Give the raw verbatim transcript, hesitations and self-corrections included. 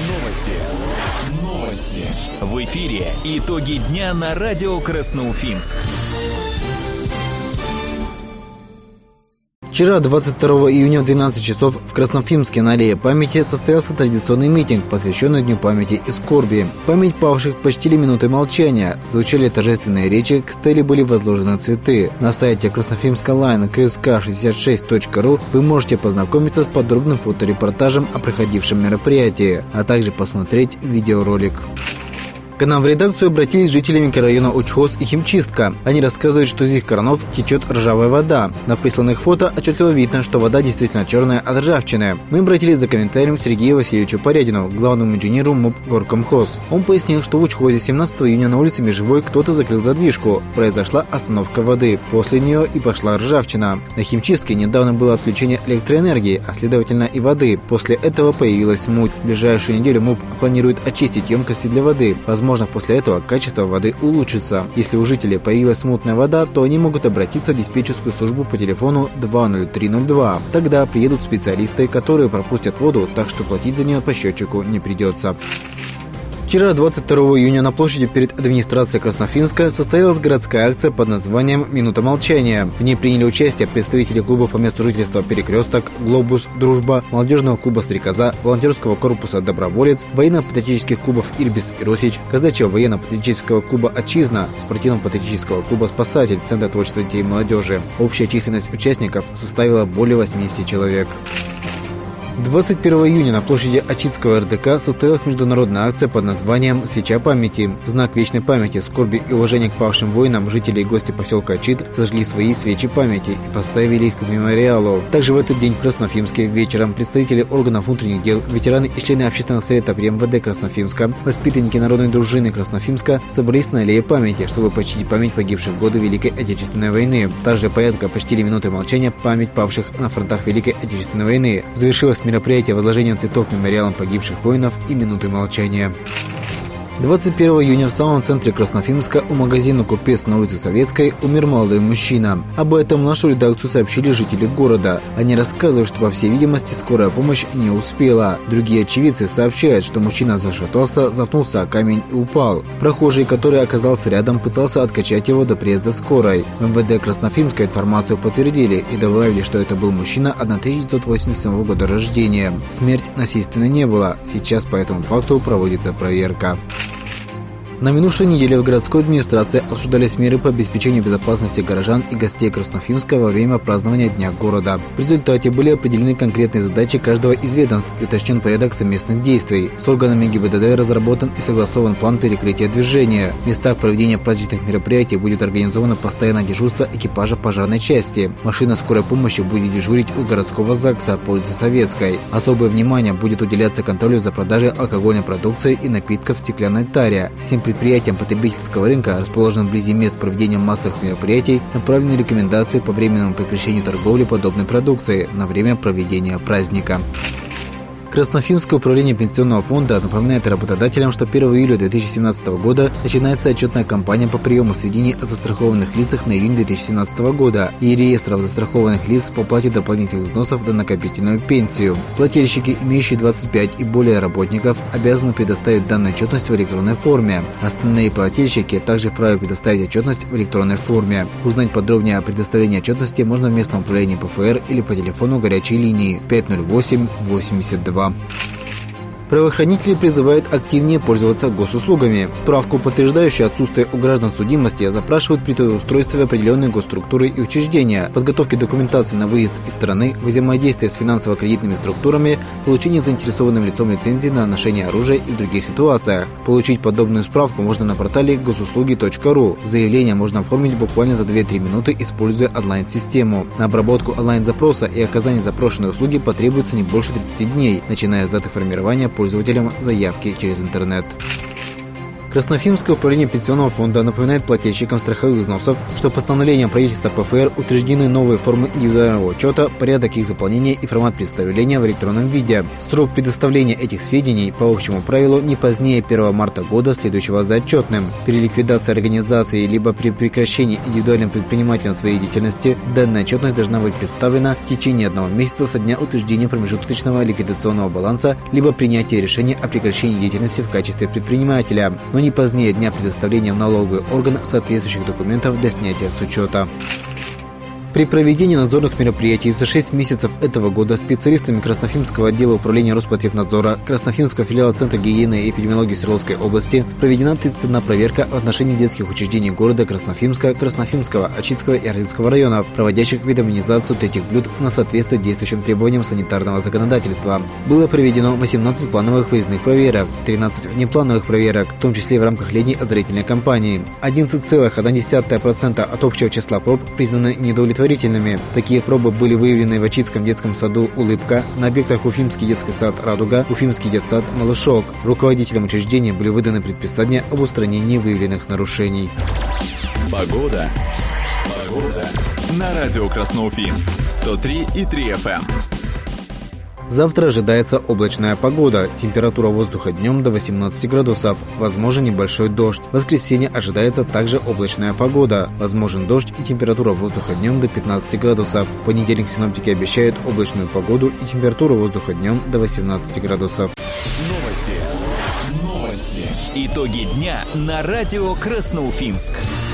Новости. Новости. В эфире итоги дня на радио Красноуфимск. Вчера, двадцать второго июня в двенадцать часов, в Красноуфимске на аллее памяти состоялся традиционный митинг, посвященный Дню памяти и скорби. Память павших почтили минутой молчания, звучали торжественные речи, к стеле были возложены цветы. На сайте Красноуфимск онлайн ка эс ка шестьдесят шесть точка ру вы можете познакомиться с подробным фоторепортажем о проходившем мероприятии, а также посмотреть видеоролик. К нам в редакцию обратились жители микрорайона Учхоз и Химчистка. Они рассказывают, что из их кранов течет ржавая вода. На присланных фото отчетливо видно, что вода действительно черная от ржавчины. Мы обратились за комментарием к Сергею Васильевичу Порядину, главному инженеру МУП Горкомхоз. Он пояснил, что в Учхозе семнадцатого июня на улице Межевой кто-то закрыл задвижку. Произошла остановка воды. После нее и пошла ржавчина. На Химчистке недавно было отключение электроэнергии, а следовательно и воды. После этого появилась муть. В ближайшую неделю МУП планирует очистить емкости для воды. Возможно, после этого качество воды улучшится. Если у жителей появилась мутная вода, то они могут обратиться в диспетчерскую службу по телефону два ноль три ноль два. Тогда приедут специалисты, которые пропустят воду, так что платить за нее по счетчику не придется. Вчера, двадцать второго июня, на площади перед администрацией Красноуфимска состоялась городская акция под названием «Минута молчания». В ней приняли участие представители клубов по месту жительства «Перекресток», «Глобус», «Дружба», молодежного клуба «Стрекоза», волонтерского корпуса «Доброволец», военно-патриотических клубов «Ирбис» и «Росич», казачьего военно-патриотического клуба «Отчизна», спортивно-патриотического клуба «Спасатель», Центра творчества детей и молодежи. Общая численность участников составила более восьмидесяти человек. двадцать первого июня на площади Ачитского эр дэ ка состоялась международная акция под названием «Свеча памяти». В знак вечной памяти, скорби и уважения к павшим воинам жители и гости поселка Ачит зажгли свои свечи памяти и поставили их к мемориалу. Также в этот день в Красноуфимске вечером представители органов внутренних дел, ветераны и члены общественного совета при эм вэ дэ Красноуфимска, воспитанники народной дружины Красноуфимска собрались на аллее памяти, чтобы почтить память погибших в годы Великой Отечественной войны. Также порядка почтили минутой молчания память павших на фронтах Великой Отечественной войны. Завершилось мероприятие возложения цветов мемориалам погибших воинов и минуты молчания. двадцать первого июня в самом центре Красноуфимска у магазина «Купец» на улице Советской умер молодой мужчина. Об этом в нашу редакцию сообщили жители города. Они рассказывают, что, по всей видимости, скорая помощь не успела. Другие очевидцы сообщают, что мужчина зашатался, запнулся о камень и упал. Прохожий, который оказался рядом, пытался откачать его до приезда скорой. В эм вэ дэ Красноуфимска информацию подтвердили и добавили, что это был мужчина тысяча девятьсот восемьдесят седьмого года рождения. Смерть насильственной не было. Сейчас по этому факту проводится проверка. На минувшей неделе в городской администрации обсуждались меры по обеспечению безопасности горожан и гостей Красноуфимска во время празднования Дня города. В результате были определены конкретные задачи каждого из ведомств и уточнен порядок совместных действий. С органами гэ и бэ дэ дэ разработан и согласован план перекрытия движения. В местах проведения праздничных мероприятий будет организовано постоянное дежурство экипажа пожарной части. Машина скорой помощи будет дежурить у городского ЗАГСа по улице Советской. Особое внимание будет уделяться контролю за продажей алкогольной продукции и напитков в стеклянной таре. Всем предприятиям потребительского рынка, расположенным вблизи мест проведения массовых мероприятий, направлены рекомендации по временному прекращению торговли подобной продукцией на время проведения праздника. Красноуфимское управление пенсионного фонда напоминает работодателям, что первого июля две тысячи семнадцатого года начинается отчетная кампания по приему сведений о застрахованных лицах на июнь две тысячи семнадцатого года и реестров застрахованных лиц по уплате дополнительных взносов на накопительную пенсию. Плательщики, имеющие двадцать пять и более работников, обязаны предоставить данную отчетность в электронной форме. Остальные плательщики также вправе предоставить отчетность в электронной форме. Узнать подробнее о предоставлении отчетности можно в местном управлении пэ эф эр или по телефону горячей линии пять ноль восемь восемьдесят два. Правоохранители призывают активнее пользоваться госуслугами. Справку, подтверждающую отсутствие у граждан судимости, запрашивают при трудоустройстве в определенные госструктуры и учреждения, подготовке документации на выезд из страны, взаимодействие с финансово-кредитными структурами, получение заинтересованным лицом лицензии на ношение оружия и в других ситуациях. Получить подобную справку можно на портале госуслуги точка ру. Заявление можно оформить буквально за две-три минуты, используя онлайн-систему. На обработку онлайн-запроса и оказание запрошенной услуги потребуется не больше тридцати дней, начиная с даты формирования пользователям заявки через интернет. Красноуфимское управление пенсионного фонда напоминает плательщикам страховых взносов, что постановлением правительства ПФР утверждены новые формы индивидуального учета, порядок их заполнения и формат представления в электронном виде. Срок предоставления этих сведений по общему правилу не позднее первого марта года, следующего за отчетным. При ликвидации организации либо при прекращении индивидуальным предпринимателем своей деятельности данная отчетность должна быть представлена в течение одного месяца со дня утверждения промежуточного ликвидационного баланса либо принятия решения о прекращении деятельности в качестве предпринимателя, но не позднее дня предоставления в налоговый орган соответствующих документов для снятия с учета. При проведении надзорных мероприятий за шесть месяцев этого года специалистами Красноуфимского отдела управления Роспотребнадзора Красноуфимского филиала Центра гигиены и эпидемиологии Свердловской области проведена тридцатая проверка в отношении детских учреждений города Красноуфимска, Красноуфимского, Ачитского и Ордынского районов, проводящих видоминизацию третьих блюд на соответствие действующим требованиям санитарного законодательства. Было проведено восемнадцать плановых выездных проверок, тринадцать внеплановых проверок, в том числе в рамках летней оздоровительной кампании. одиннадцать целых одна десятая процента от общего числа проб признаны недовлетворительными. Такие пробы были выявлены в Ачитском детском саду «Улыбка», на объектах Уфимский детский сад «Радуга», Уфимский детсад «Малышок». Руководителям учреждения были выданы предписания об устранении выявленных нарушений. Погода. Погода. На радио Красноуфимск. сто три и три эф эм. Завтра ожидается облачная погода. Температура воздуха днем до восемнадцати градусов. Возможен небольшой дождь. В воскресенье ожидается также облачная погода. Возможен дождь и температура воздуха днем до пятнадцати градусов. В понедельник синоптики обещают облачную погоду и температуру воздуха днем до восемнадцати градусов. Новости. Новости. Итоги дня на радио Красноуфимск.